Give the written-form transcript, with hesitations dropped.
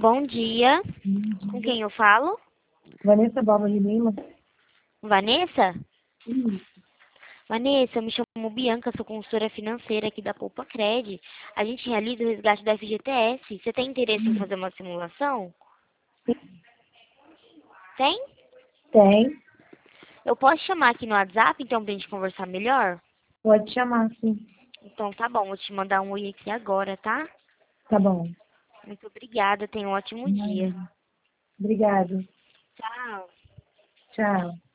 Bom dia. Com quem eu falo? Vanessa Balba de Lima. Vanessa? Isso. Vanessa, eu me chamo Bianca, sou consultora financeira aqui da Poupa Cred. A gente realiza o resgate da FGTS. Você tem interesse em fazer uma simulação? Tem? Tem. Eu posso chamar aqui no WhatsApp, então, pra gente conversar melhor? Pode chamar, sim. Então tá bom, vou te mandar um oi aqui agora, tá? Tá bom. Muito obrigada, tenha um ótimo dia. Obrigada. Tchau. Tchau.